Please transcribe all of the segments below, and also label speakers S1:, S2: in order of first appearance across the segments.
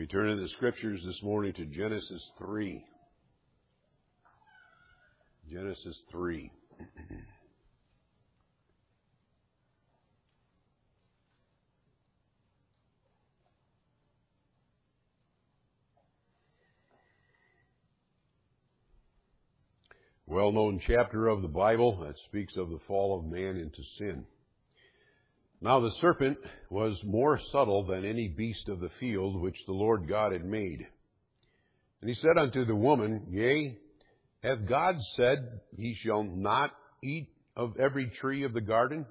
S1: We turn in the Scriptures this morning to Genesis 3. Genesis 3. Well-known chapter of the Bible that speaks of the fall of man into sin. Now the serpent was more subtle than any beast of the field which the Lord God had made. And he said unto the woman, Yea, hath God said, Ye shall not eat of every tree of the garden?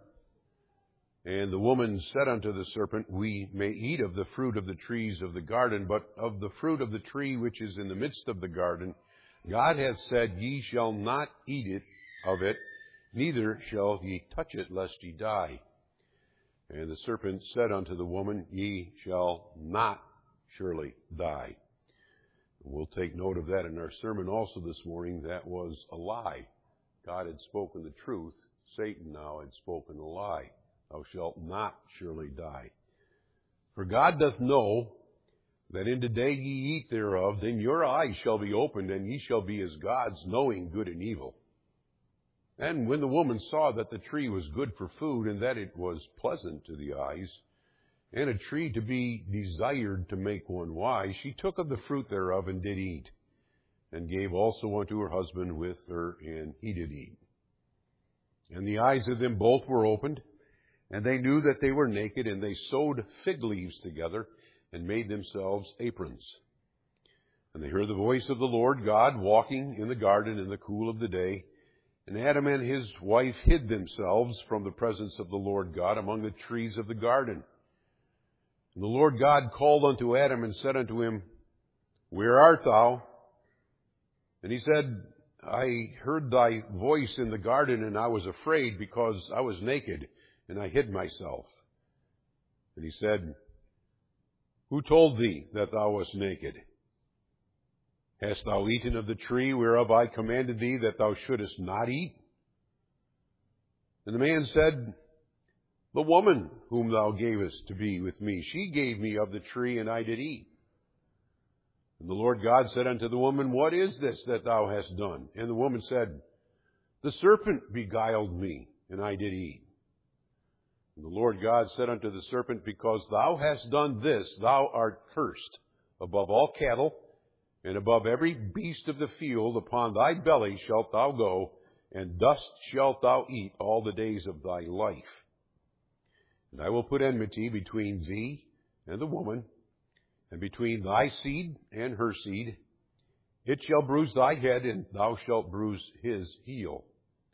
S1: And the woman said unto the serpent, We may eat of the fruit of the trees of the garden, but of the fruit of the tree which is in the midst of the garden, God hath said, Ye shall not eat of it, neither shall ye touch it, lest ye die. And the serpent said unto the woman, Ye shall not surely die. We'll take note of that in our sermon also this morning. That was a lie. God had spoken the truth. Satan now had spoken a lie. Thou shalt not surely die. For God doth know that in the day ye eat thereof, then your eyes shall be opened, and ye shall be as gods, knowing good and evil. And when the woman saw that the tree was good for food, and that it was pleasant to the eyes, and a tree to be desired to make one wise, she took of the fruit thereof, and did eat, and gave also unto her husband with her, and he did eat. And the eyes of them both were opened, and they knew that they were naked, and they sewed fig leaves together, and made themselves aprons. And they heard the voice of the Lord God walking in the garden in the cool of the day. And Adam and his wife hid themselves from the presence of the Lord God among the trees of the garden. And the Lord God called unto Adam and said unto him, Where art thou? And he said, I heard thy voice in the garden, and I was afraid, because I was naked, and I hid myself. And he said, Who told thee that thou wast naked? Hast thou eaten of the tree whereof I commanded thee that thou shouldest not eat? And the man said, The woman whom thou gavest to be with me, she gave me of the tree, and I did eat. And the Lord God said unto the woman, What is this that thou hast done? And the woman said, The serpent beguiled me, and I did eat. And the Lord God said unto the serpent, Because thou hast done this, thou art cursed above all cattle, and above every beast of the field. Upon thy belly shalt thou go, and dust shalt thou eat all the days of thy life. And I will put enmity between thee and the woman, and between thy seed and her seed. It shall bruise thy head, and thou shalt bruise his heel.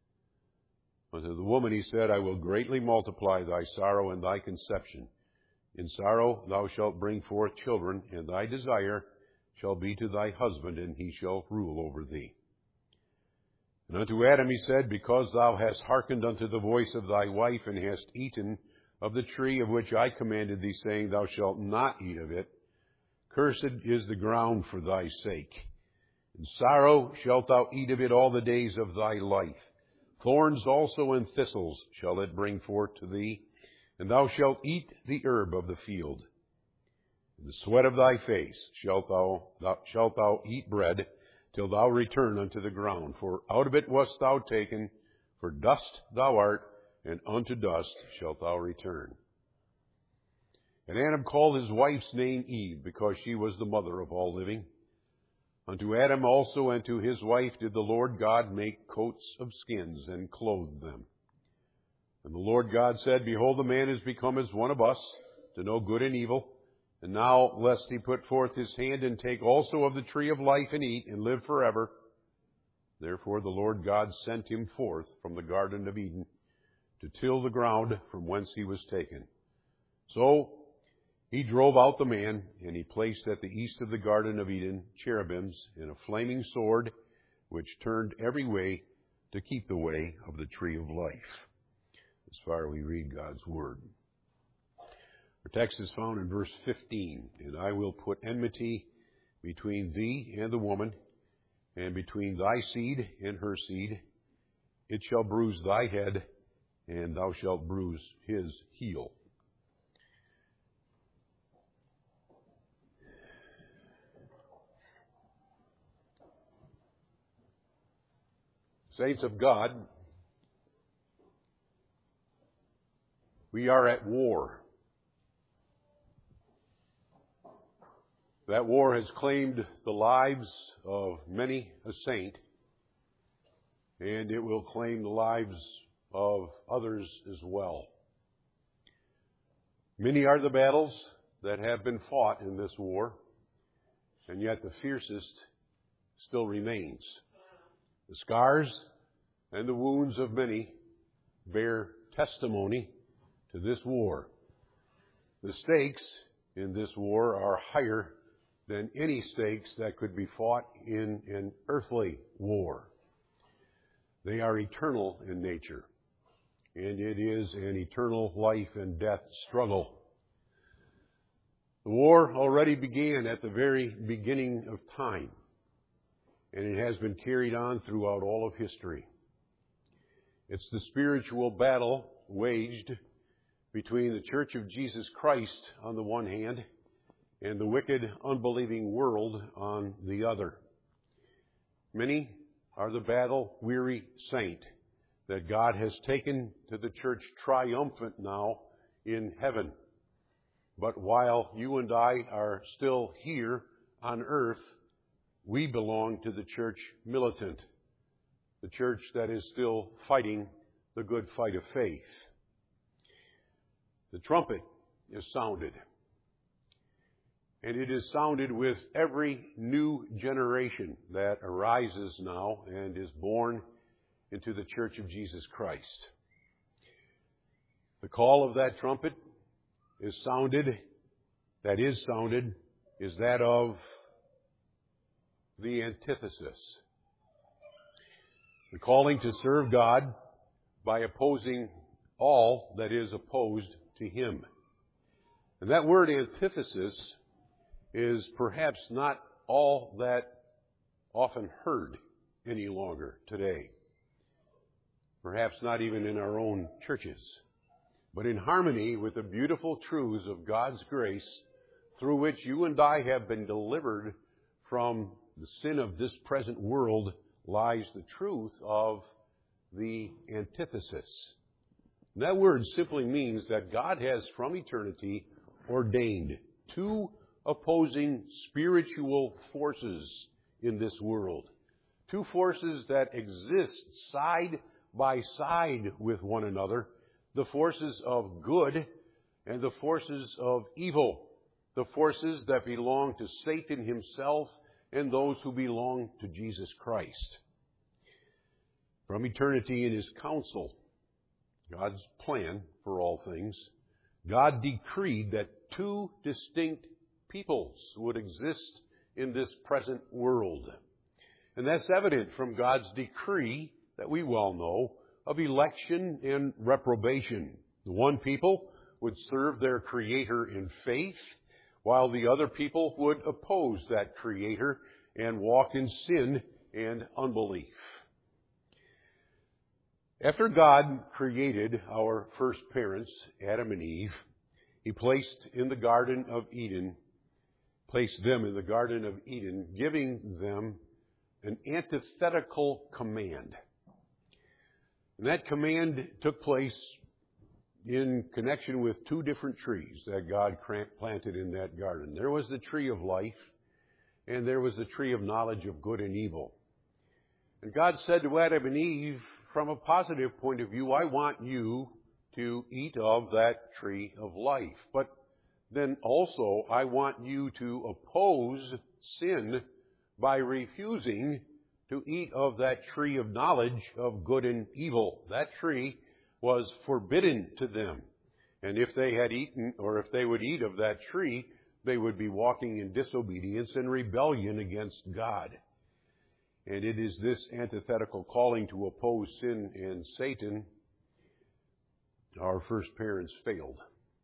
S1: Unto the woman he said, I will greatly multiply thy sorrow and thy conception. In sorrow thou shalt bring forth children, and thy desire shall be to thy husband, and he shall rule over thee. And unto Adam he said, Because thou hast hearkened unto the voice of thy wife, and hast eaten of the tree of which I commanded thee, saying, Thou shalt not eat of it, cursed is the ground for thy sake. In sorrow shalt thou eat of it all the days of thy life. Thorns also and thistles shall it bring forth to thee, and thou shalt eat the herb of the field. In the sweat of thy face shalt thou eat bread, till thou return unto the ground. For out of it wast thou taken, for dust thou art, and unto dust shalt thou return. And Adam called his wife's name Eve, because she was the mother of all living. Unto Adam also and to his wife did the Lord God make coats of skins, and clothed them. And the Lord God said, Behold, the man is become as one of us, to know good and evil. And now, lest he put forth his hand and take also of the tree of life and eat, and live forever. Therefore the Lord God sent him forth from the Garden of Eden to till the ground from whence he was taken. So he drove out the man, and he placed at the east of the Garden of Eden cherubims and a flaming sword, which turned every way to keep the way of the tree of life. As far as we read God's Word. Our text is found in verse 15. And I will put enmity between thee and the woman, and between thy seed and her seed. It shall bruise thy head, and thou shalt bruise his heel. Saints of God, we are at war. That war has claimed the lives of many a saint, and it will claim the lives of others as well. Many are the battles that have been fought in this war, and yet the fiercest still remains. The scars and the wounds of many bear testimony to this war. The stakes in this war are higher than any stakes that could be fought in an earthly war. They are eternal in nature, and it is an eternal life and death struggle. The war already began at the very beginning of time, and it has been carried on throughout all of history. It's the spiritual battle waged between the Church of Jesus Christ on the one hand and the wicked, unbelieving world on the other. Many are the battle-weary saint that God has taken to the church triumphant now in heaven. But while you and I are still here on earth, we belong to the church militant, the church that is still fighting the good fight of faith. The trumpet is sounded, and it is sounded with every new generation that arises now and is born into the Church of Jesus Christ. The call of that trumpet is that of the antithesis. The calling to serve God by opposing all that is opposed to Him. And that word antithesis is perhaps not all that often heard any longer today. Perhaps not even in our own churches. But in harmony with the beautiful truths of God's grace, through which you and I have been delivered from the sin of this present world, lies the truth of the antithesis. And that word simply means that God has from eternity ordained two opposing spiritual forces in this world. Two forces that exist side by side with one another. The forces of good and the forces of evil. The forces that belong to Satan himself and those who belong to Jesus Christ. From eternity in His counsel, God's plan for all things, God decreed that two distinct peoples would exist in this present world. And that's evident from God's decree that we well know of election and reprobation. The one people would serve their Creator in faith, while the other people would oppose that Creator and walk in sin and unbelief. After God created our first parents, Adam and Eve, He placed them in the Garden of Eden, giving them an antithetical command. And that command took place in connection with two different trees that God planted in that garden. There was the tree of life, and there was the tree of knowledge of good and evil. And God said to Adam and Eve, from a positive point of view, I want you to eat of that tree of life. But then also, I want you to oppose sin by refusing to eat of that tree of knowledge of good and evil. That tree was forbidden to them. And if they had eaten, or if they would eat of that tree, they would be walking in disobedience and rebellion against God. And it is this antithetical calling to oppose sin and Satan our first parents failed.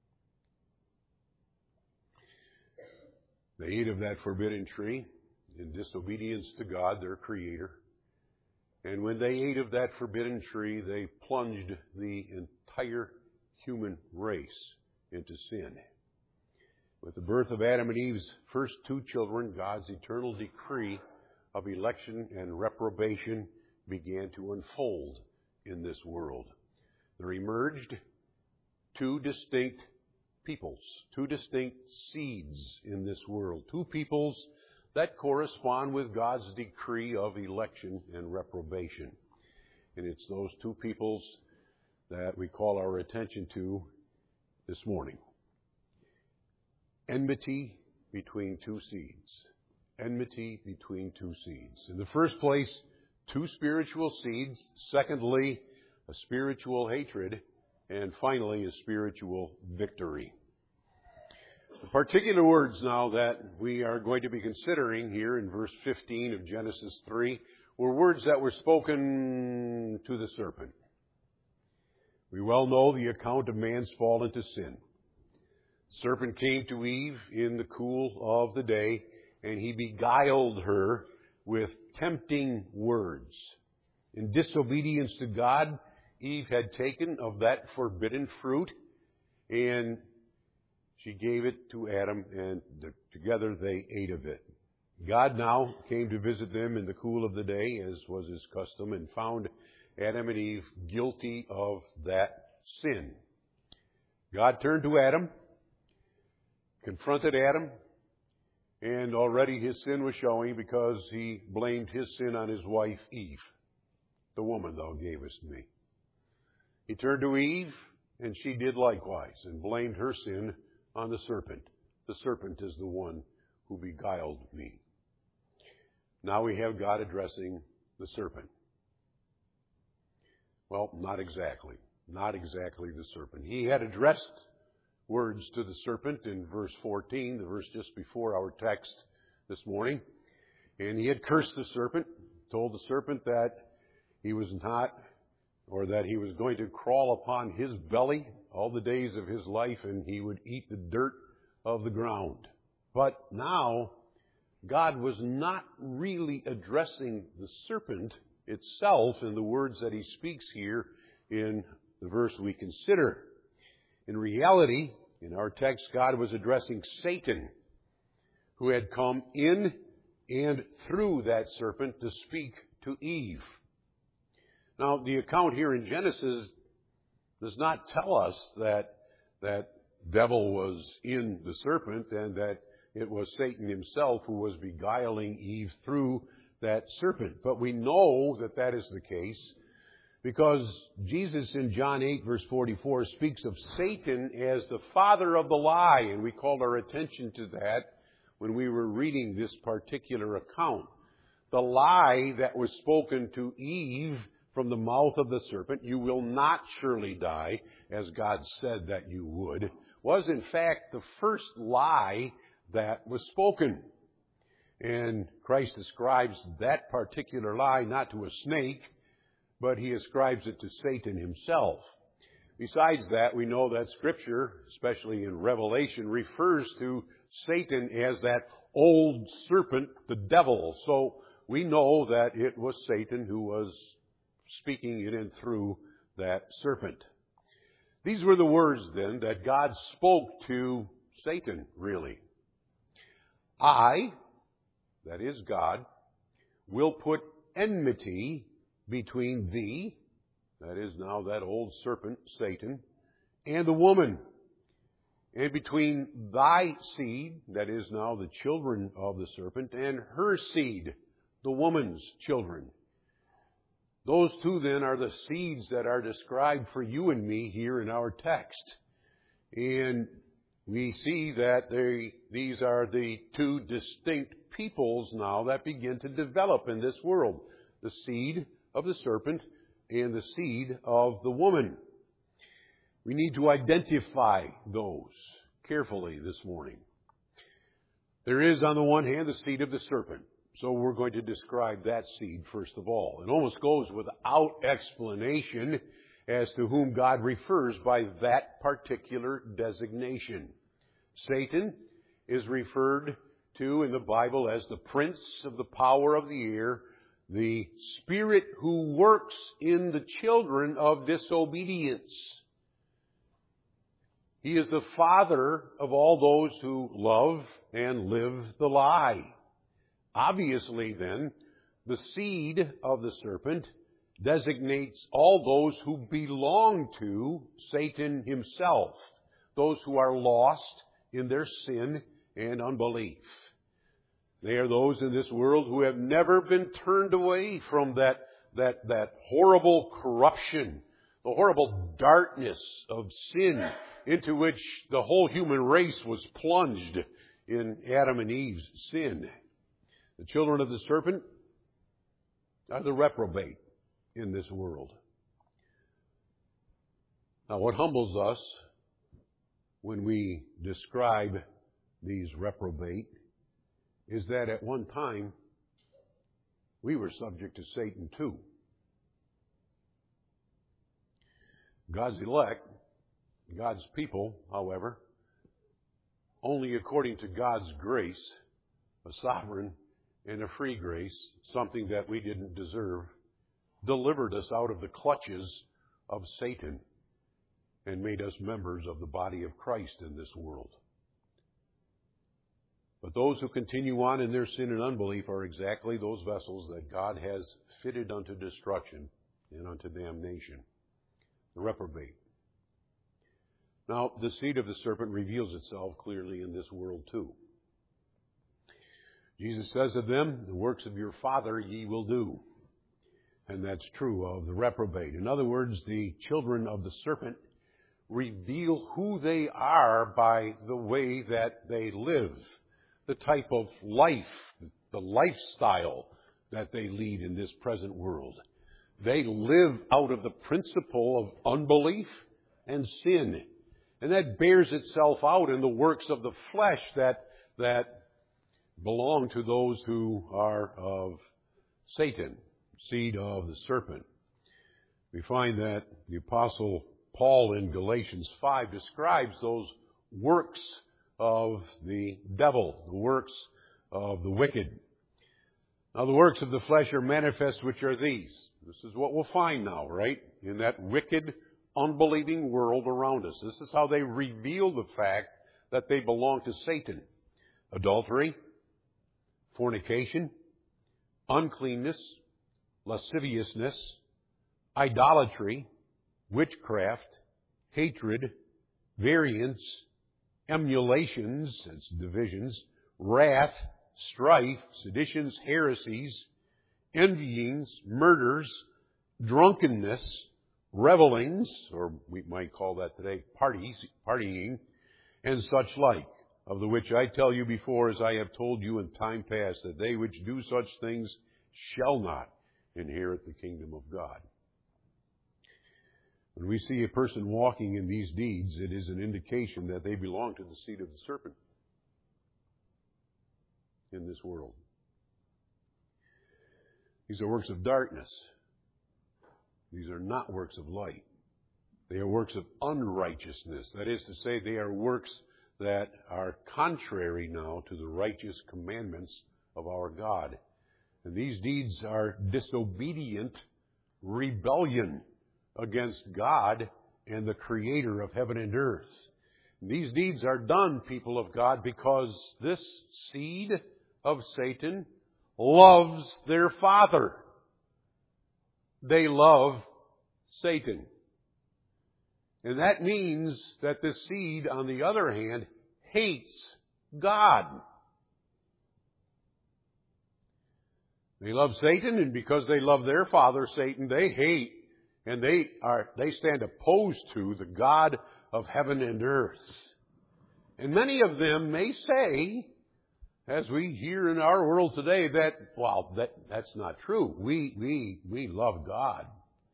S1: They ate of that forbidden tree in disobedience to God, their Creator. And when they ate of that forbidden tree, they plunged the entire human race into sin. With the birth of Adam and Eve's first two children, God's eternal decree of election and reprobation began to unfold in this world. There emerged two distinct peoples, two distinct seeds in this world, two peoples that correspond with God's decree of election and reprobation. And it's those two peoples that we call our attention to this morning. Enmity between two seeds. Enmity between two seeds. In the first place, two spiritual seeds. Secondly, a spiritual hatred. And finally, a spiritual victory. The particular words now that we are going to be considering here in verse 15 of Genesis 3 were words that were spoken to the serpent. We well know the account of man's fall into sin. The serpent came to Eve in the cool of the day, and he beguiled her with tempting words. In disobedience to God, Eve had taken of that forbidden fruit, and she gave it to Adam, and together they ate of it. God now came to visit them in the cool of the day, as was his custom, and found Adam and Eve guilty of that sin. God turned to Adam, confronted Adam, and already his sin was showing because he blamed his sin on his wife Eve. The woman thou gavest me. He turned to Eve, and she did likewise, and blamed her sin on the serpent. The serpent is the one who beguiled me. Now we have God addressing the serpent. Well, not exactly. Not exactly the serpent. He had addressed words to the serpent in verse 14, the verse just before our text this morning. And he had cursed the serpent, told the serpent that he was not, or that he was going to crawl upon his belly all the days of his life, and he would eat the dirt of the ground. But now, God was not really addressing the serpent itself in the words that he speaks here in the verse we consider. In reality, in our text, God was addressing Satan, who had come in and through that serpent to speak to Eve. Now, the account here in Genesis does not tell us that that devil was in the serpent and that it was Satan himself who was beguiling Eve through that serpent. But we know that that is the case because Jesus in John 8 verse 44 speaks of Satan as the father of the lie. And we called our attention to that when we were reading this particular account. The lie that was spoken to Eve from the mouth of the serpent, you will not surely die, as God said that you would, was in fact the first lie that was spoken. And Christ ascribes that particular lie not to a snake, but he ascribes it to Satan himself. Besides that, we know that Scripture, especially in Revelation, refers to Satan as that old serpent, the devil. So we know that it was Satan who was speaking in and through that serpent. These were the words then that God spoke to Satan, really. I, that is God, will put enmity between thee, that is now that old serpent, Satan, and the woman, and between thy seed, that is now the children of the serpent, and her seed, the woman's children. Those two then are the seeds that are described for you and me here in our text. And we see that these are the two distinct peoples now that begin to develop in this world. The seed of the serpent and the seed of the woman. We need to identify those carefully this morning. There is, on the one hand, the seed of the serpent. So we're going to describe that seed first of all. It almost goes without explanation as to whom God refers by that particular designation. Satan is referred to in the Bible as the prince of the power of the air, the spirit who works in the children of disobedience. He is the father of all those who love and live the lie. Obviously, then, The seed of the serpent designates all those who belong to Satan himself, those who are lost in their sin and unbelief. They are those in this world who have never been turned away from that horrible corruption, the horrible darkness of sin into which the whole human race was plunged in Adam and Eve's sin. The children of the serpent are the reprobate in this world. Now, what humbles us when we describe these reprobate is that at one time we were subject to Satan too. God's elect, God's people, however, only according to God's grace, a sovereign and a free grace, something that we didn't deserve, delivered us out of the clutches of Satan and made us members of the body of Christ in this world. But those who continue on in their sin and unbelief are exactly those vessels that God has fitted unto destruction and unto damnation, the reprobate. Now, the seed of the serpent reveals itself clearly in this world too. Jesus says of them, the works of your Father ye will do. And that's true of the reprobate. In other words, the children of the serpent reveal who they are by the way that they live, the type of life, the lifestyle that they lead in this present world. They live out of the principle of unbelief and sin. And that bears itself out in the works of the flesh that belong to those who are of Satan, seed of the serpent. We find that the Apostle Paul in Galatians 5 describes those works of the devil, the works of the wicked. Now, the works of the flesh are manifest, which are these. This is what we'll find now, right? In that wicked, unbelieving world around us. This is how they reveal the fact that they belong to Satan. Adultery, fornication, uncleanness, lasciviousness, idolatry, witchcraft, hatred, variance, emulations, that's divisions, wrath, strife, seditions, heresies, envyings, murders, drunkenness, revelings, or we might call that today partying, and such like, of the which I tell you before, as I have told you in time past, that they which do such things shall not inherit the kingdom of God. When we see a person walking in these deeds, it is an indication that they belong to the seed of the serpent in this world. These are works of darkness. These are not works of light. They are works of unrighteousness. That is to say, they are works that are contrary now to the righteous commandments of our God. And these deeds are disobedient rebellion against God and the Creator of heaven and earth. And these deeds are done, people of God, because this seed of Satan loves their father. They love Satan. And that means that the seed, on the other hand, hates God. They love Satan, and because they love their father, Satan, they hate and they stand opposed to the God of heaven and earth. And many of them may say, as we hear in our world today, that's not true. We love God.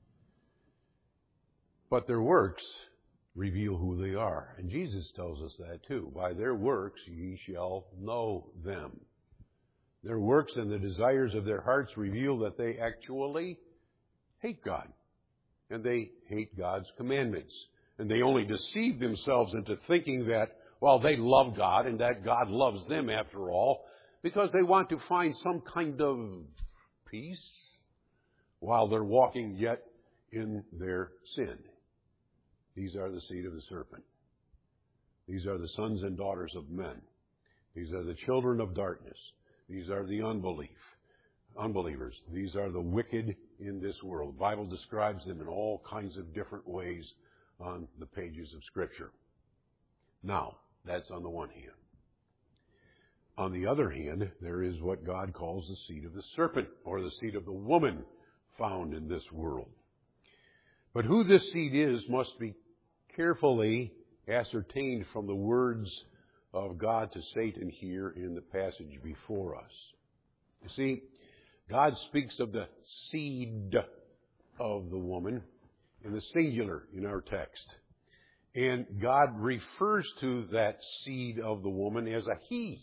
S1: But their works reveal who they are. And Jesus tells us that too. By their works ye shall know them. Their works and the desires of their hearts reveal that they actually hate God. And they hate God's commandments. And they only deceive themselves into thinking that, they love God and that God loves them after all, because they want to find some kind of peace while they're walking yet in their sin. These are the seed of the serpent. These are the sons and daughters of men. These are the children of darkness. These are the unbelief. unbelievers. These are the wicked in this world. The Bible describes them in all kinds of different ways on the pages of Scripture. Now, that's on the one hand. On the other hand, there is what God calls the seed of the serpent, or the seed of the woman found in this world. But who this seed is must be carefully ascertained from the words of God to Satan here in the passage before us. You see, God speaks of the seed of the woman in the singular in our text. And God refers to that seed of the woman as a he.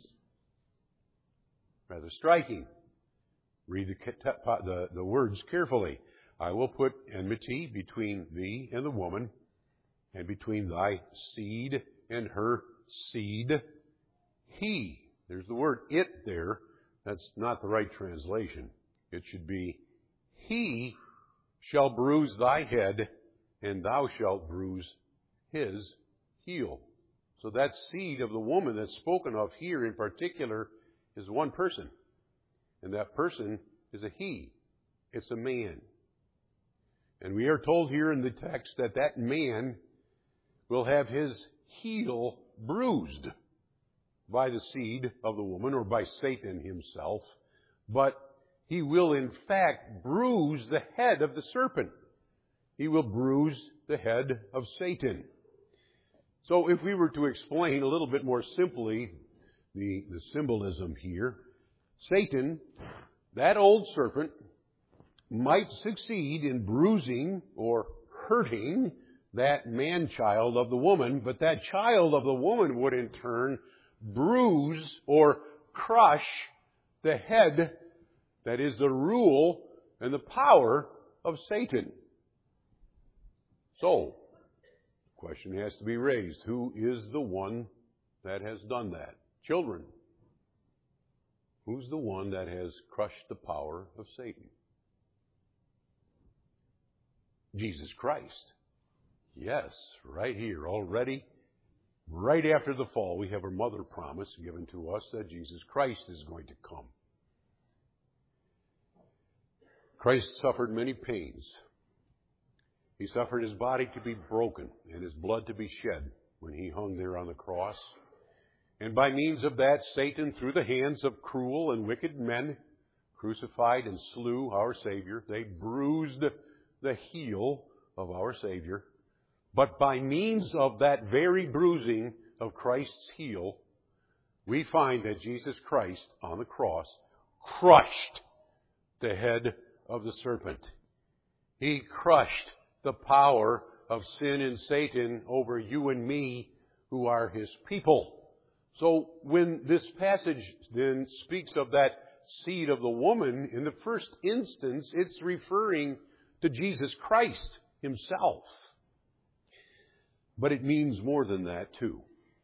S1: Rather striking. Read the words carefully. I will put enmity between thee and the woman, and between thy seed and her seed. He. There's the word it there. That's not the right translation. It should be, he shall bruise thy head, and thou shalt bruise his heel. So that seed of the woman that's spoken of here in particular is one person. And that person is a he. It's a man. And we are told here in the text that that man will have his heel bruised by the seed of the woman, or by Satan himself. But he will in fact bruise the head of the serpent. He will bruise the head of Satan. So if we were to explain a little bit more simply the symbolism here, Satan, that old serpent, might succeed in bruising or hurting that man-child of the woman, but that child of the woman would in turn bruise or crush the head that is the rule and the power of Satan. So, the question has to be raised. Who is the one that has done that? Children. Who's the one that has crushed the power of Satan? Jesus Christ. Yes, right here, already, right after the fall, we have a mother promise given to us that Jesus Christ is going to come. Christ suffered many pains. He suffered his body to be broken and his blood to be shed when he hung there on the cross. And by means of that, Satan, through the hands of cruel and wicked men, crucified and slew our Savior. They bruised the heel of our Savior. But by means of that very bruising of Christ's heel, we find that Jesus Christ on the cross crushed the head of the serpent. He crushed the power of sin and Satan over you and me, who are his people. So when this passage then speaks of that seed of the woman, in the first instance, it's referring to Jesus Christ himself. But it means more than that, too.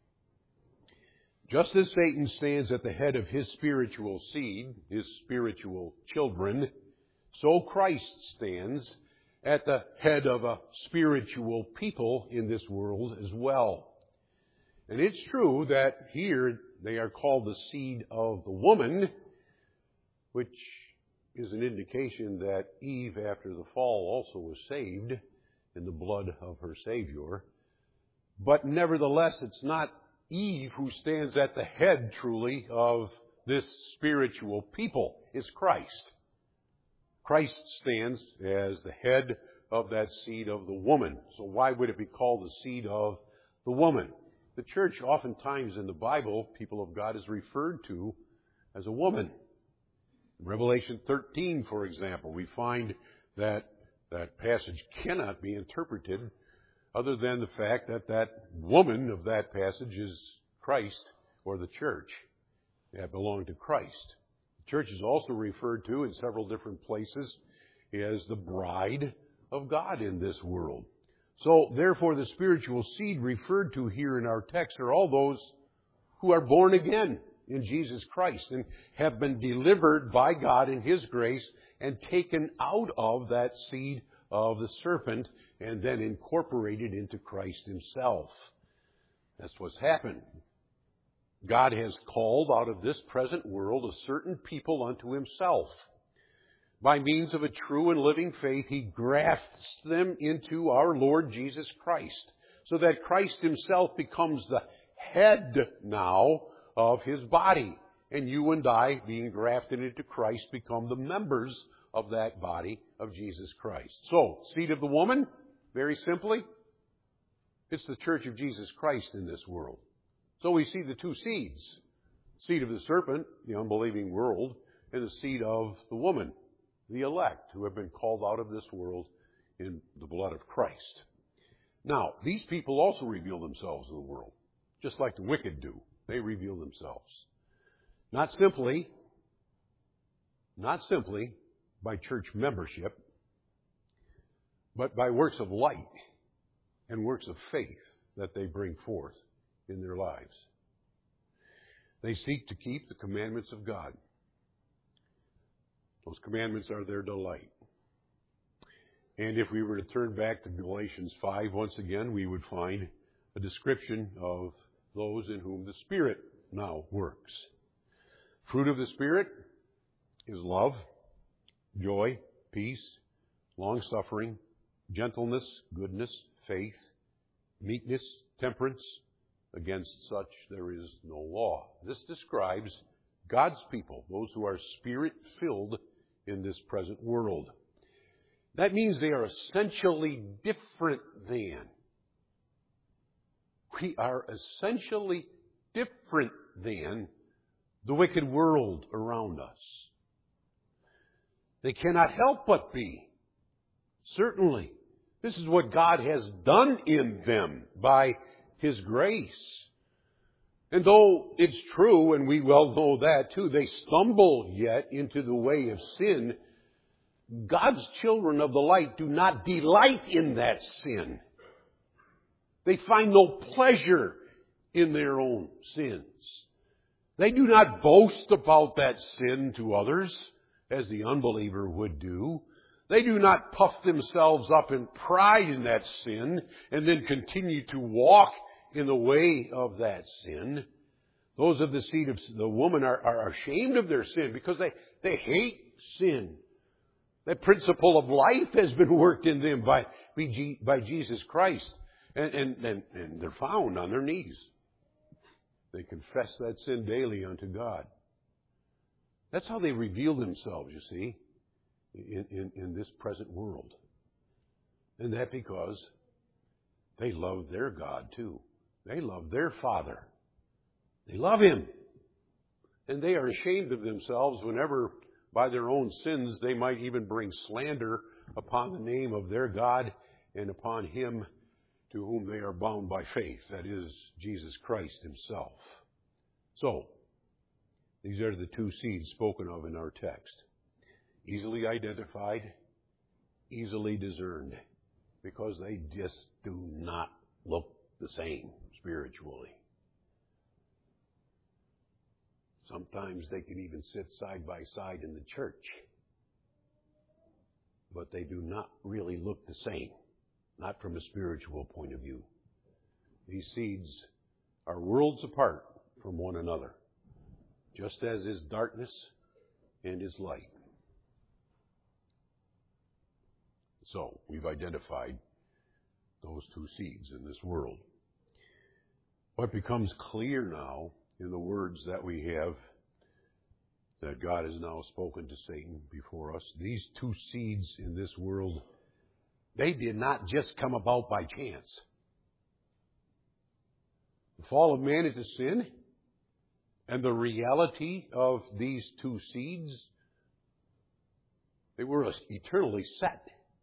S1: Just as Satan stands at the head of his spiritual seed, his spiritual children, so Christ stands at the head of a spiritual people in this world as well. And it's true that here they are called the seed of the woman, which is an indication that Eve, after the fall, also was saved in the blood of her Savior. But nevertheless, it's not Eve who stands at the head, truly, of this spiritual people. It's Christ. Christ stands as the head of that seed of the woman. So why would it be called the seed of the woman? The church, oftentimes in the Bible, people of God, is referred to as a woman. In Revelation 13, for example, we find that that passage cannot be interpreted other than the fact that that woman of that passage is Christ, or the church that belong to Christ. The church is also referred to in several different places as the bride of God in this world. So, therefore, the spiritual seed referred to here in our text are all those who are born again in Jesus Christ and have been delivered by God in His grace and taken out of that seed of the serpent and then incorporated into Christ Himself. That's what's happened. God has called out of this present world a certain people unto Himself. by means of a true and living faith, He grafts them into our Lord Jesus Christ, so that Christ Himself becomes the head now of His body. And you and I, being grafted into Christ, become the members of that body of Jesus Christ. So, seed of the woman, very simply, it's the church of Jesus Christ in this world. So we see the two seeds. Seed of the serpent, the unbelieving world, and the seed of the woman, the elect, who have been called out of this world in the blood of Christ. Now, these people also reveal themselves in the world, just like the wicked do. They reveal themselves. Not simply by church membership, but by works of light and works of faith that they bring forth in their lives. They seek to keep the commandments of God. Those commandments are their delight. And if we were to turn back to Galatians 5 once again, we would find a description of those in whom the Spirit now works. Fruit of the Spirit is love, joy, peace, long-suffering, gentleness, goodness, faith, meekness, temperance. Against such there is no law. This describes God's people, those who are Spirit-filled in this present world. That means they are essentially different than. We are essentially different than the wicked world around us. They cannot help but be. Certainly. This is what God has done in them by His grace. And though it's true, and we well know that too, they stumble yet into the way of sin, God's children of the light do not delight in that sin. They find no pleasure in their own sins. They do not boast about that sin to others, as the unbeliever would do. They do not puff themselves up in pride in that sin and then continue to walk in the way of that sin. Those of the seed of the woman are ashamed of their sin because they hate sin. That principle of life has been worked in them by Jesus Christ. And they're found on their knees. They confess that sin daily unto God. That's how they reveal themselves, you see, in this present world. And that because they love their God too. They love their Father. They love Him. And they are ashamed of themselves whenever, by their own sins, they might even bring slander upon the name of their God and upon Him to whom they are bound by faith, that is, Jesus Christ Himself. So, these are the two seeds spoken of in our text. Easily identified, easily discerned, because they just do not look the same spiritually. Sometimes they can even sit side by side in the church, but they do not really look the same, not from a spiritual point of view. These seeds are worlds apart from one another, just as is darkness and is light. So, we've identified those two seeds in this world. What becomes clear now in the words that we have, that God has now spoken to Satan before us, these two seeds in this world, they did not just come about by chance. The fall of man into sin and the reality of these two seeds, they were eternally set.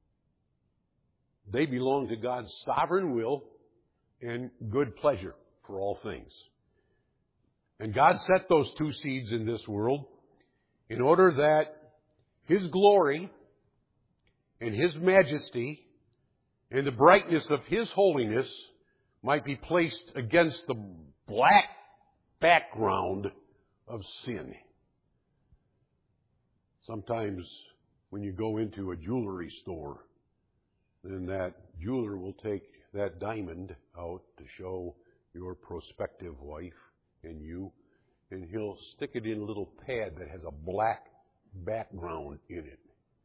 S1: They belong to God's sovereign will and good pleasure for all things. And God set those two seeds in this world in order that His glory and His majesty and the brightness of His holiness might be placed against the black background of sin. Sometimes when you go into a jewelry store, then that jeweler will take that diamond out to show your prospective wife and you, and he'll stick it in a little pad that has a black background in it.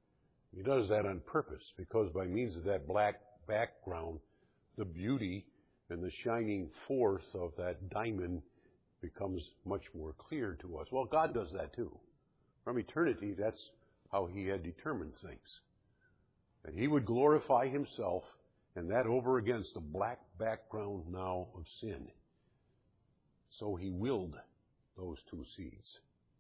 S1: He does that on purpose, because by means of that black background, the beauty and the shining forth of that diamond becomes much more clear to us. Well, God does that too. From eternity, that's how He had determined things. And He would glorify Himself, and that over against the black background now of sin. So He willed those two seeds.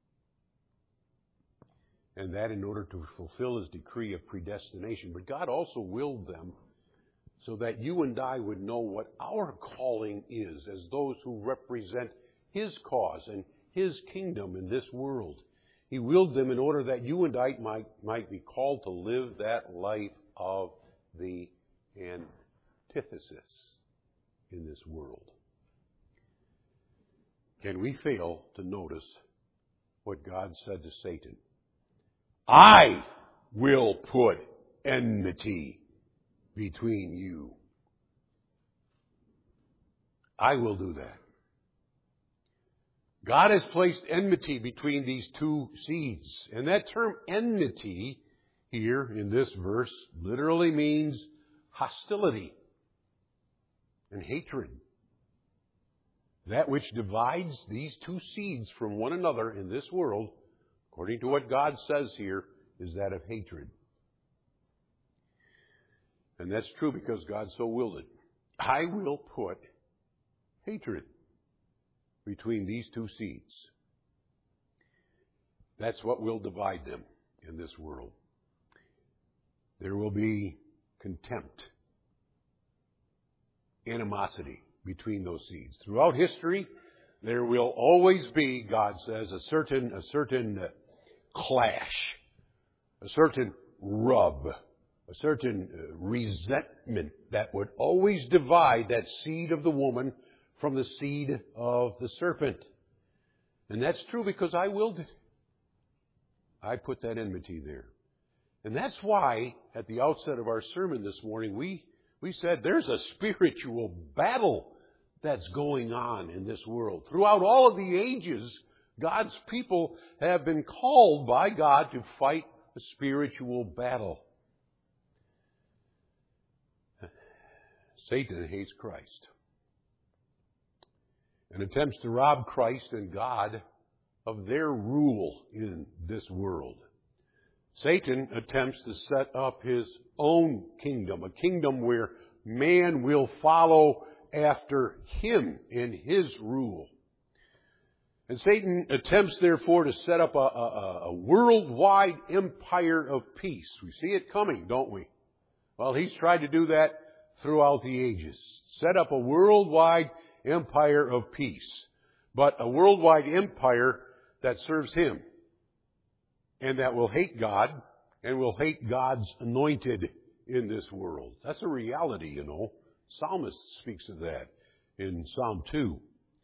S1: And that in order to fulfill His decree of predestination. But God also willed them so that you and I would know what our calling is as those who represent His cause and His kingdom in this world. He willed them in order that you and I might be called to live that life of the antithesis in this world. Can we fail to notice what God said to Satan? I will put enmity between you. I will do that. God has placed enmity between these two seeds. And that term enmity here in this verse literally means hostility and hatred. That which divides these two seeds from one another in this world, according to what God says here, is that of hatred. And that's true because God so willed it. I will put hatred between these two seeds. That's what will divide them in this world. There will be contempt, animosity between those seeds. Throughout history, there will always be, God says, a certain clash, a certain rub, a certain resentment that would always divide that seed of the woman from the seed of the serpent. And that's true because I willed it. I put that enmity there. And that's why, at the outset of our sermon this morning, we said there's a spiritual battle that's going on in this world. Throughout all of the ages, God's people have been called by God to fight a spiritual battle. Satan hates Christ and attempts to rob Christ and God of their rule in this world. Satan attempts to set up his own kingdom, a kingdom where man will follow after him in his rule. And Satan attempts, therefore, to set up a worldwide empire of peace. We see it coming, don't we? Well, he's tried to do that throughout the ages. Set up a worldwide empire of peace. But a worldwide empire that serves him. And that will hate God and will hate God's anointed in this world. That's a reality, you know. Psalmist speaks of that in Psalm 2.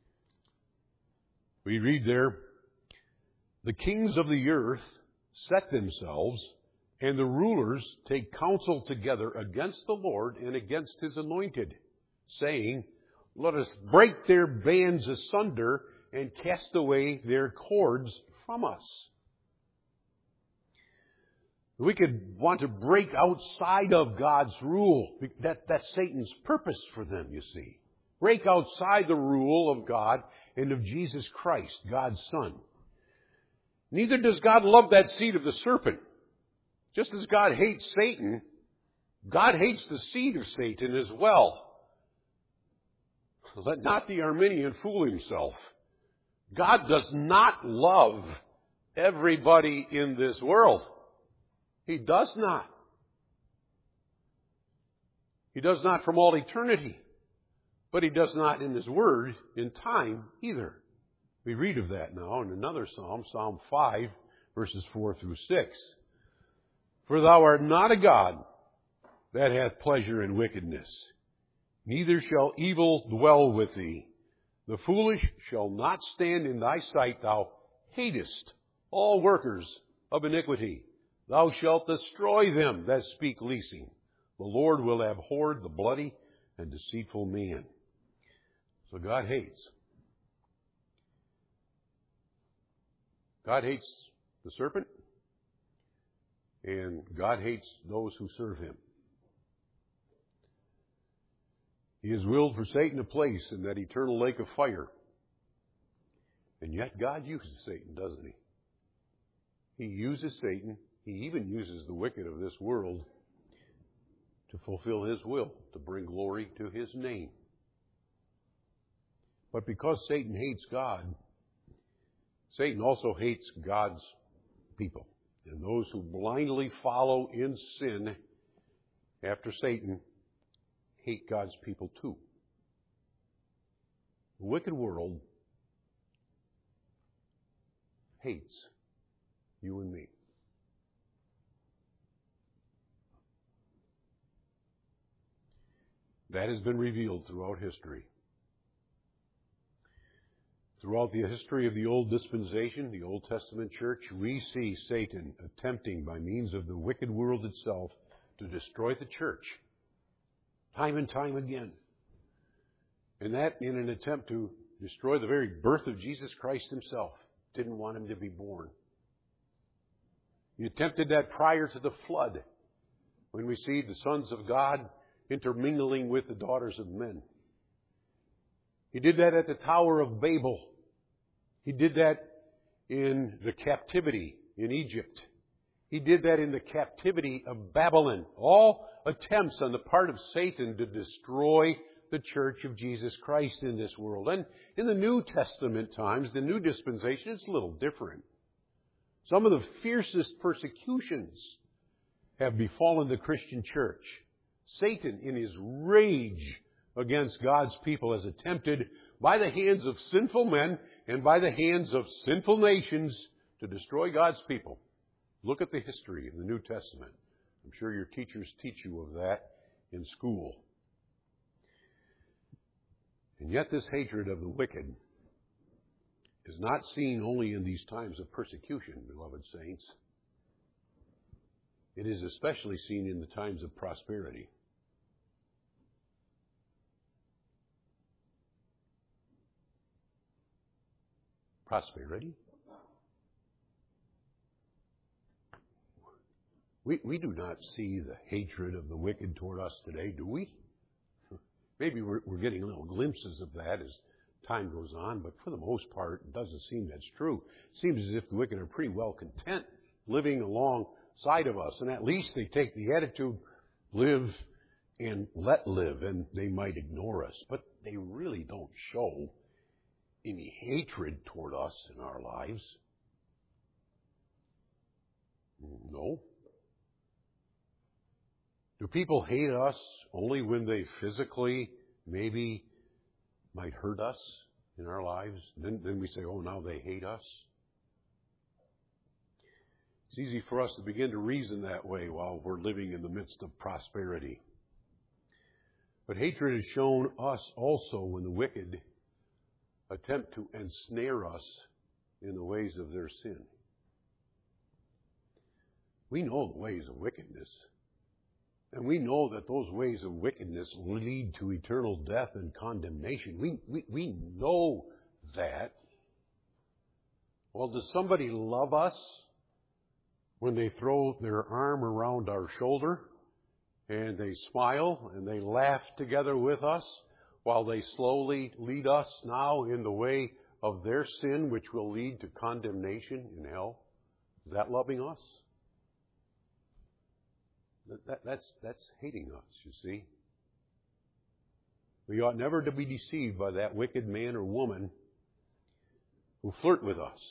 S1: We read there, the kings of the earth set themselves, and the rulers take counsel together against the Lord and against His anointed, saying, let us break their bands asunder and cast away their cords from us. We could want to break outside of God's rule. That's Satan's purpose for them, you see. Break outside the rule of God and of Jesus Christ, God's Son. Neither does God love that seed of the serpent. Just as God hates Satan, God hates the seed of Satan as well. Let not the Arminian fool himself. God does not love everybody in this world. He does not. He does not from all eternity. But He does not in His Word in time either. We read of that now in another psalm, Psalm 5, verses 4 through 6. For thou art not a God that hath pleasure in wickedness, neither shall evil dwell with thee. The foolish shall not stand in thy sight. Thou hatest all workers of iniquity. Thou shalt destroy them that speak leasing. The Lord will abhor the bloody and deceitful man. So God hates. God hates the serpent. And God hates those who serve Him. He has willed for Satan a place in that eternal lake of fire. And yet God uses Satan, doesn't He? He uses Satan. He even uses the wicked of this world to fulfill His will, to bring glory to His name. But because Satan hates God, Satan also hates God's people. And those who blindly follow in sin after Satan hate God's people too. The wicked world hates you and me. That has been revealed throughout history. Throughout the history of the Old Dispensation, the Old Testament church, we see Satan attempting by means of the wicked world itself to destroy the church time and time again. And that in an attempt to destroy the very birth of Jesus Christ Himself. Didn't want Him to be born. He attempted that prior to the flood, when we see the sons of God intermingling with the daughters of men. He did that at the Tower of Babel. He did that in the captivity in Egypt. He did that in the captivity of Babylon. All attempts on the part of Satan to destroy the church of Jesus Christ in this world. And in the New Testament times, the New Dispensation, it's a little different. Some of the fiercest persecutions have befallen the Christian church. Satan, in his rage against God's people, has attempted by the hands of sinful men and by the hands of sinful nations to destroy God's people. Look at the history of the New Testament. I'm sure your teachers teach you of that in school. And yet this hatred of the wicked is not seen only in these times of persecution, beloved saints. It is especially seen in the times of prosperity. Prosperity? We do not see the hatred of the wicked toward us today, do we? Maybe we're getting little glimpses of that as time goes on, but for the most part, it doesn't seem that's true. It seems as if the wicked are pretty well content living alongside of us, and at least they take the attitude, live and let live, and they might ignore us, but they really don't show any hatred toward us in our lives. No. Do people hate us only when they physically maybe might hurt us in our lives? Then we say, oh, now they hate us. It's easy for us to begin to reason that way while we're living in the midst of prosperity. But hatred is shown us also when the wicked attempt to ensnare us in the ways of their sin. We know the ways of wickedness. And we know that those ways of wickedness lead to eternal death and condemnation. We know that. Well, does somebody love us when they throw their arm around our shoulder and they smile and they laugh together with us while they slowly lead us now in the way of their sin, which will lead to condemnation in hell? Is that loving us? That's hating us, you see. We ought never to be deceived by that wicked man or woman who flirt with us,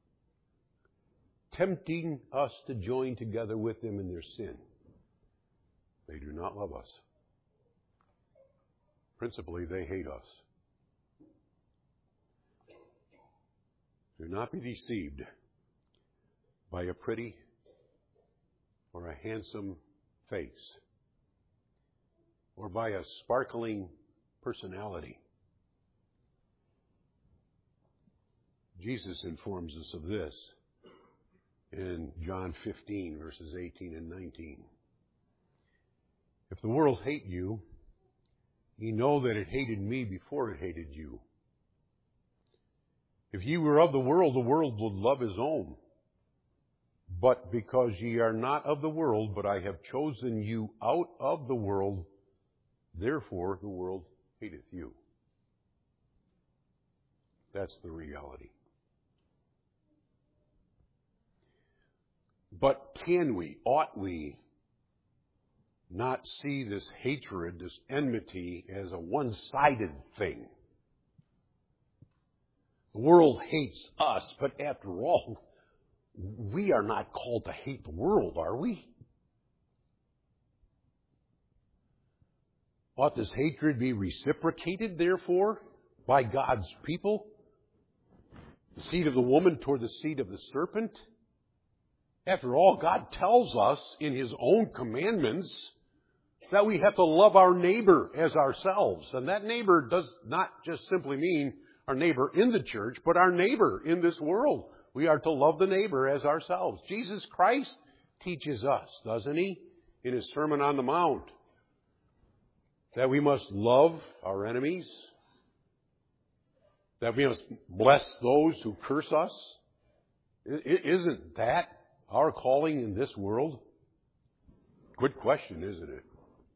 S1: tempting us to join together with them in their sin. They do not love us. Principally, they hate us. Do not be deceived by a pretty or a handsome face, or by a sparkling personality. Jesus informs us of this in John 15, verses 18 and 19. If the world hate you, ye know that it hated me before it hated you. If ye were of the world would love his own. But because ye are not of the world, but I have chosen you out of the world, therefore the world hateth you. That's the reality. But ought we not see this hatred, this enmity, as a one-sided thing? The world hates us, but after all, we are not called to hate the world, are we? Ought this hatred be reciprocated, therefore, by God's people? The seed of the woman toward the seed of the serpent? After all, God tells us in His own commandments that we have to love our neighbor as ourselves. And that neighbor does not just simply mean our neighbor in the church, but our neighbor in this world. We are to love the neighbor as ourselves. Jesus Christ teaches us, doesn't He, in His Sermon on the Mount, that we must love our enemies, that we must bless those who curse us. Isn't that our calling in this world? Good question, isn't it?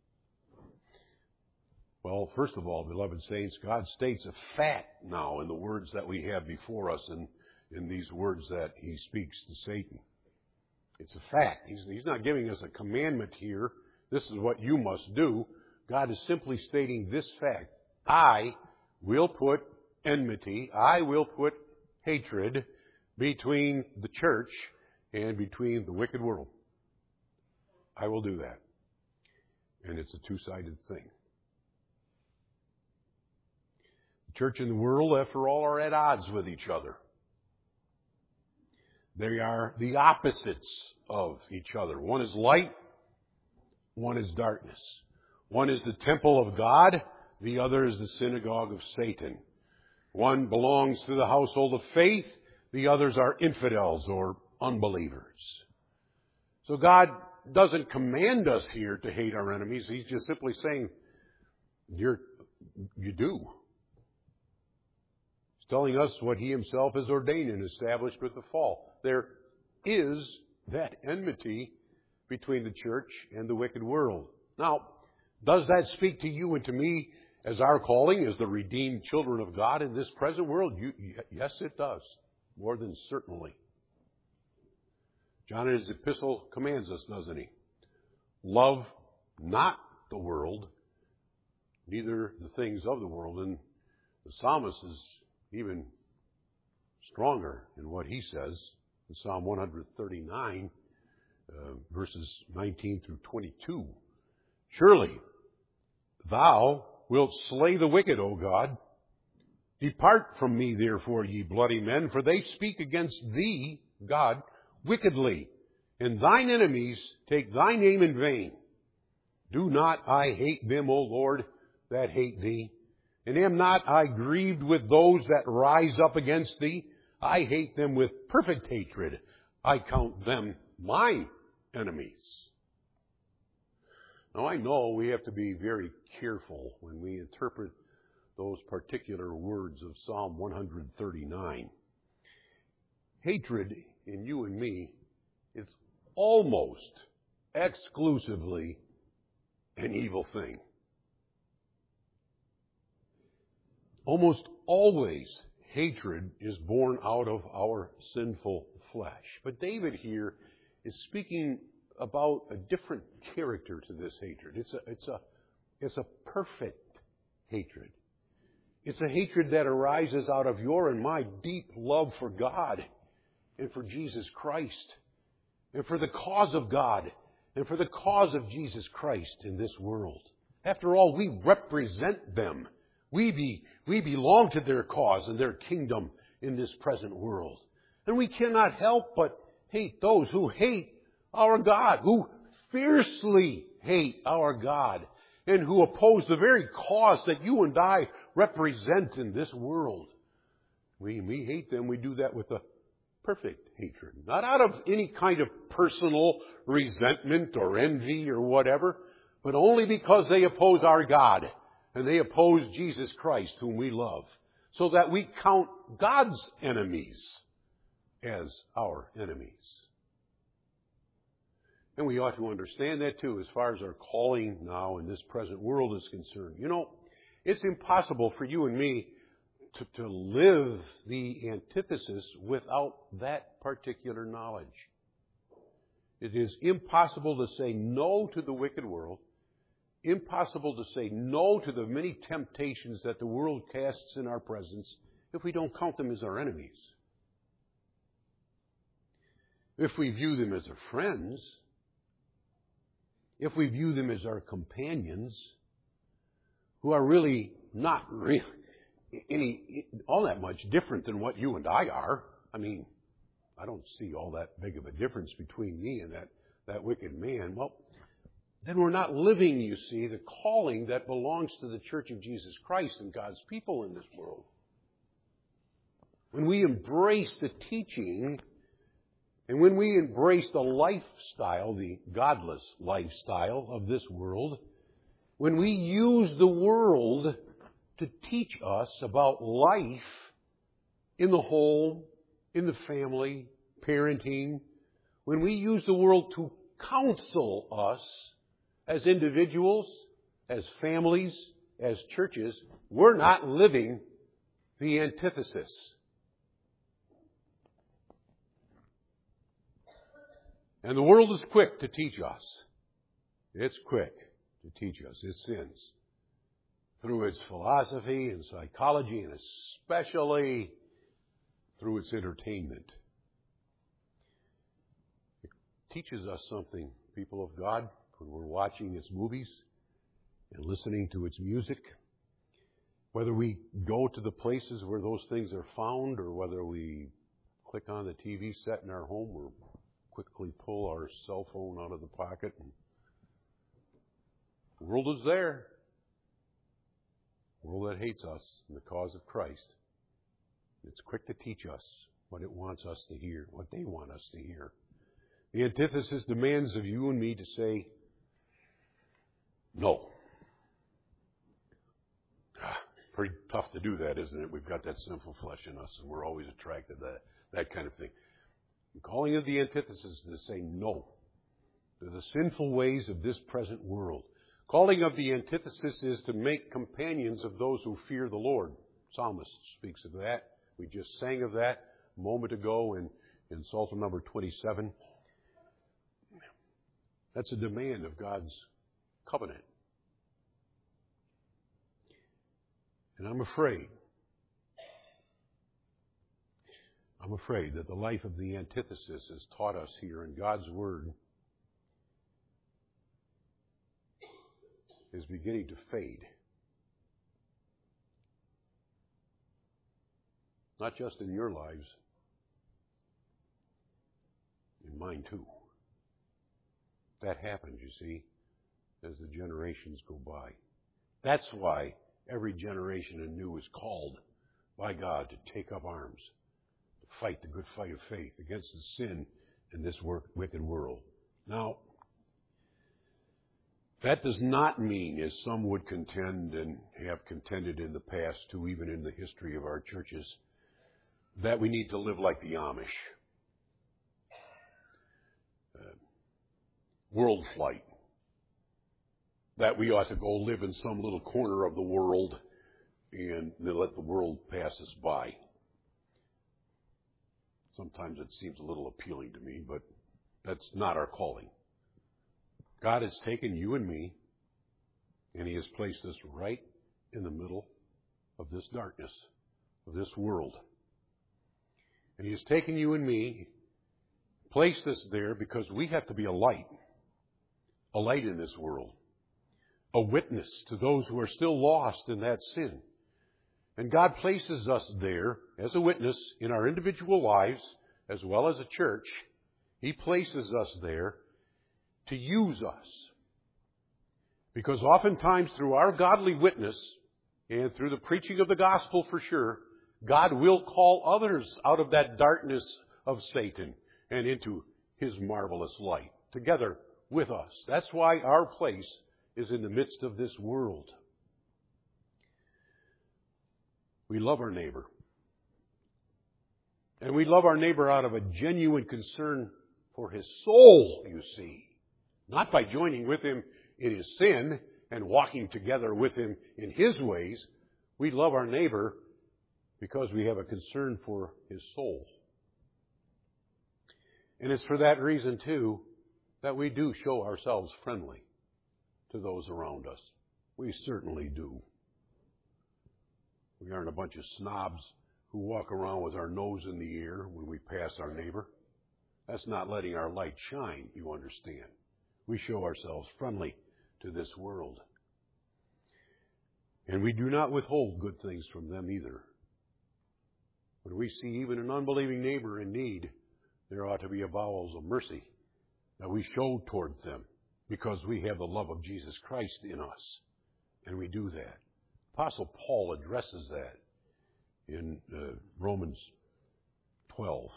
S1: Well, first of all, beloved saints, God states a fact now in the words that we have before us and in these words that He speaks to Satan. It's a fact. He's not giving us a commandment here. This is what you must do. God is simply stating this fact. I will put enmity, I will put hatred between the church and between the wicked world. I will do that. And it's a two-sided thing. The church and the world, after all, are at odds with each other. They are the opposites of each other. One is light, one is darkness. One is the temple of God, the other is the synagogue of Satan. One belongs to the household of faith, the others are infidels or unbelievers. So God doesn't command us here to hate our enemies. He's just simply saying, you do. He's telling us what He Himself has ordained and established with the fall. There is that enmity between the church and the wicked world. Now, does that speak to you and to me as our calling as the redeemed children of God in this present world? Yes, it does. More than certainly. John in his epistle commands us, doesn't he? Love not the world, neither the things of the world. And the psalmist is even stronger in what he says in Psalm 139, verses 19 through 22. Surely Thou wilt slay the wicked, O God. Depart from me, therefore, ye bloody men, for they speak against Thee, God, wickedly, and Thine enemies take Thy name in vain. Do not I hate them, O Lord, that hate Thee? And am not I grieved with those that rise up against Thee? I hate them with perfect hatred. I count them mine enemies. Now, I know we have to be very careful when we interpret those particular words of Psalm 139. Hatred in you and me is almost exclusively an evil thing. Almost always hatred is born out of our sinful flesh. But David here is speaking about a different character to this hatred. It's a perfect hatred. It's a hatred that arises out of your and my deep love for God and for Jesus Christ and for the cause of God and for the cause of Jesus Christ in this world. After all, we represent them. We belong to their cause and their kingdom in this present world. And we cannot help but hate those who hate our God, who fiercely hate our God, and who oppose the very cause that you and I represent in this world. We hate them. We do that with a perfect hatred. Not out of any kind of personal resentment or envy or whatever, but only because they oppose our God and they oppose Jesus Christ, whom we love, so that we count God's enemies as our enemies. And we ought to understand that too, as far as our calling now in this present world is concerned. You know, it's impossible for you and me to live the antithesis without that particular knowledge. It is impossible to say no to the wicked world, impossible to say no to the many temptations that the world casts in our presence if we don't count them as our enemies. If we view them as our friends, if we view them as our companions, who are really not really all that much different than what you and I are. I mean, I don't see all that big of a difference between me and that wicked man. Well, then we're not living, you see, the calling that belongs to the Church of Jesus Christ and God's people in this world. When we embrace the teaching and when we embrace the lifestyle, the godless lifestyle of this world, when we use the world to teach us about life in the home, in the family, parenting, when we use the world to counsel us as individuals, as families, as churches, we're not living the antithesis. And the world is quick to teach us. It's quick to teach us its sins through its philosophy and psychology, and especially through its entertainment. It teaches us something, people of God, when we're watching its movies and listening to its music. Whether we go to the places where those things are found or whether we click on the TV set in our home or quickly pull our cell phone out of the pocket. And the world is there. A world that hates us in the cause of Christ. It's quick to teach us what it wants us to hear, what they want us to hear. The antithesis demands of you and me to say, no. Pretty tough to do that, isn't it? We've got that sinful flesh in us, and we're always attracted to that kind of thing. The calling of the antithesis is to say no to the sinful ways of this present world. Calling of the antithesis is to make companions of those who fear the Lord. Psalmist speaks of that. We just sang of that a moment ago in Psalm number 27. That's a demand of God's covenant. And I'm afraid that the life of the antithesis is taught us here in God's Word is beginning to fade. Not just in your lives, in mine too. That happens, you see, as the generations go by. That's why every generation anew is called by God to take up arms, to fight the good fight of faith against the sin in this wicked world. Now, that does not mean, as some would contend and have contended in the past too, even in the history of our churches, that we need to live like the Amish. World flight. That we ought to go live in some little corner of the world and let the world pass us by. Sometimes it seems a little appealing to me, but that's not our calling. God has taken you and me, and He has placed us right in the middle of this darkness, of this world. And He has taken you and me, placed us there because we have to be a light in this world, a witness to those who are still lost in that sin. And God places us there as a witness in our individual lives as well as a church. He places us there to use us. Because oftentimes through our godly witness and through the preaching of the gospel for sure, God will call others out of that darkness of Satan and into His marvelous light together with us. That's why our place is in the midst of this world. We love our neighbor. And we love our neighbor out of a genuine concern for his soul, you see. Not by joining with him in his sin and walking together with him in his ways. We love our neighbor because we have a concern for his soul. And it's for that reason, too, that we do show ourselves friendly to those around us. We certainly do. We aren't a bunch of snobs who walk around with our nose in the air when we pass our neighbor. That's not letting our light shine, you understand. We show ourselves friendly to this world. And we do not withhold good things from them either. When we see even an unbelieving neighbor in need, there ought to be a bowels of mercy that we show towards them because we have the love of Jesus Christ in us. And we do that. Apostle Paul addresses that in Romans 12.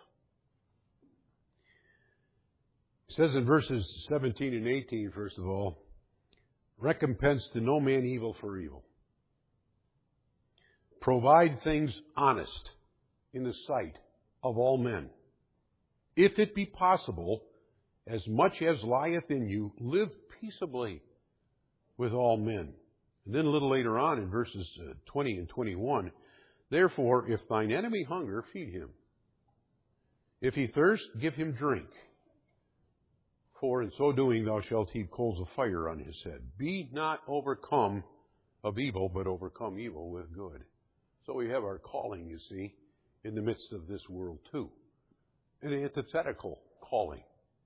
S1: He says in verses 17 and 18, first of all, recompense to no man evil for evil. Provide things honest in the sight of all men. If it be possible, as much as lieth in you, live peaceably with all men. And then a little later on in verses 20 and 21, therefore, if thine enemy hunger, feed him. If he thirst, give him drink. For in so doing thou shalt heap coals of fire on his head. Be not overcome of evil, but overcome evil with good. So we have our calling, you see, in the midst of this world too. An antithetical calling.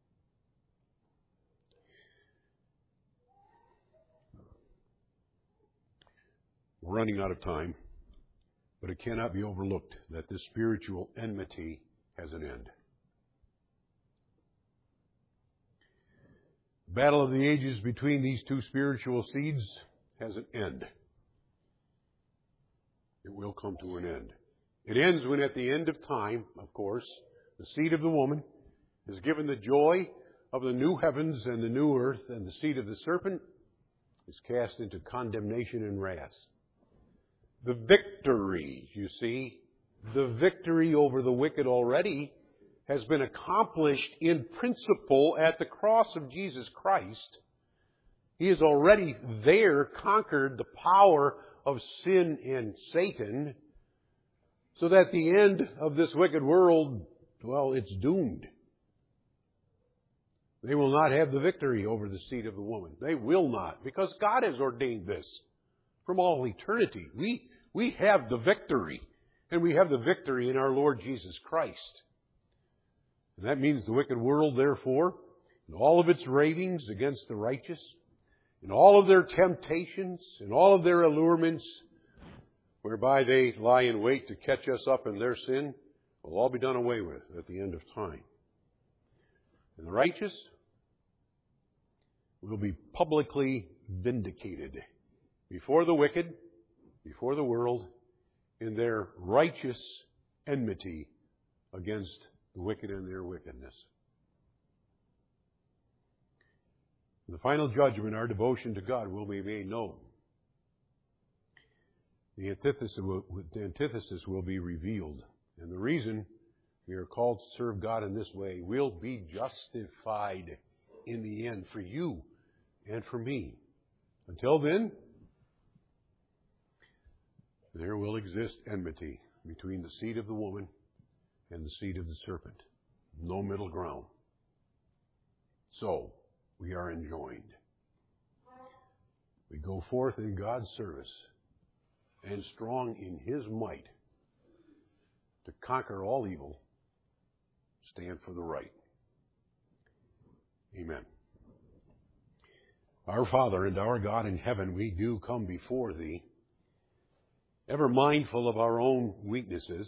S1: We're running out of time, but it cannot be overlooked that this spiritual enmity has an end. The battle of the ages between these two spiritual seeds has an end. It will come to an end. It ends when at the end of time, of course, the seed of the woman is given the joy of the new heavens and the new earth, and the seed of the serpent is cast into condemnation and wrath. The victory, you see, the victory over the wicked already has been accomplished in principle at the cross of Jesus Christ. He has already there conquered the power of sin and Satan, so that the end of this wicked world, well, it's doomed. They will not have the victory over the seed of the woman. They will not, because God has ordained this from all eternity. We have the victory, and we have the victory in our Lord Jesus Christ. And that means the wicked world, therefore, in all of its ravings against the righteous, in all of their temptations, in all of their allurements, whereby they lie in wait to catch us up in their sin, will all be done away with at the end of time. And the righteous will be publicly vindicated before the wicked, before the world, in their righteous enmity against the wicked and their wickedness. In the final judgment, our devotion to God will be made known. The antithesis will be revealed. And the reason we are called to serve God in this way will be justified in the end for you and for me. Until then, there will exist enmity between the seed of the woman and the seed of the serpent. No middle ground. So, we are enjoined. We go forth in God's service and strong in His might to conquer all evil, stand for the right. Amen. Our Father and our God in heaven, we do come before Thee, ever mindful of our own weaknesses.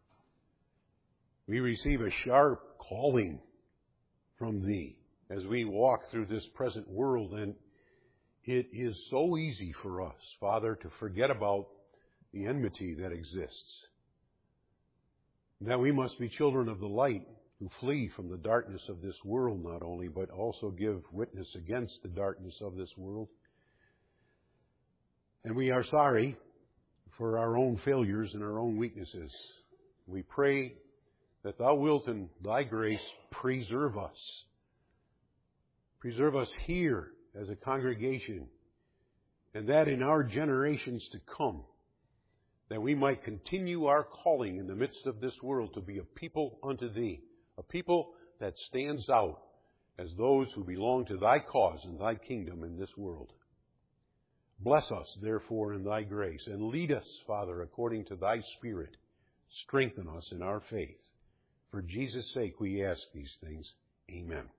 S1: We receive a sharp calling from Thee as we walk through this present world, and it is so easy for us, Father, to forget about the enmity that exists. That we must be children of the light who flee from the darkness of this world not only, but also give witness against the darkness of this world. And we are sorry for our own failures and our own weaknesses. We pray that Thou wilt in Thy grace preserve us Preserve us here as a congregation, and that in our generations to come, that we might continue our calling in the midst of this world to be a people unto Thee, a people that stands out as those who belong to Thy cause and Thy kingdom in this world. Bless us, therefore, in Thy grace, and lead us, Father, according to Thy Spirit. Strengthen us in our faith. For Jesus' sake we ask these things. Amen.